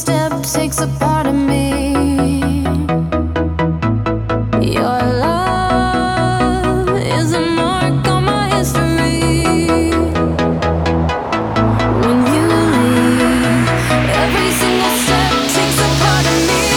step takes a part of me. Your love is a mark on my history. When you leave, every single step takes a part of me.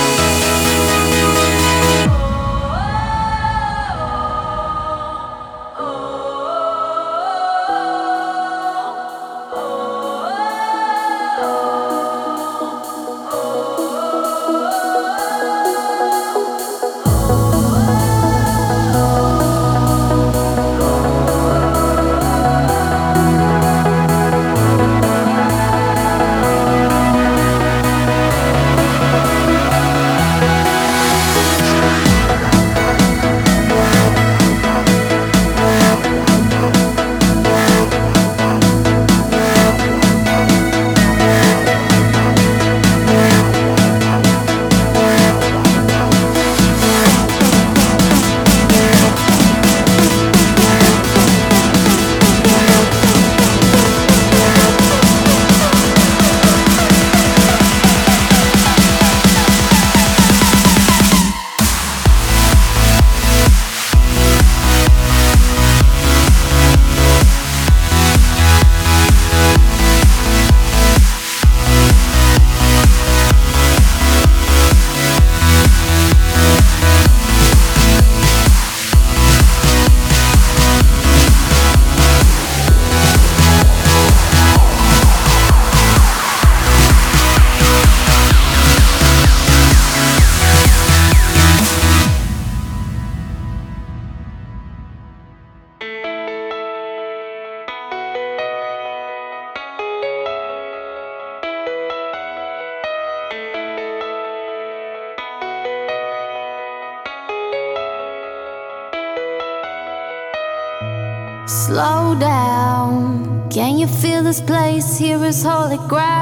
Slow down, can you feel this place here is holy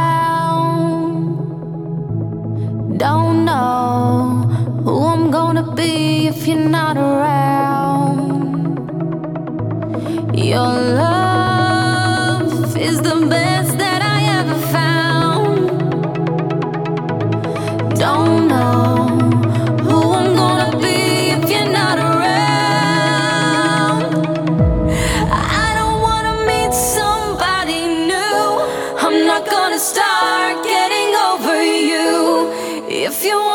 ground? Don't know who I'm gonna be if you're not around. Your love is the best that I ever found. Don't know who I'm gonna be if you're not around. I'm not gonna start getting over you. If you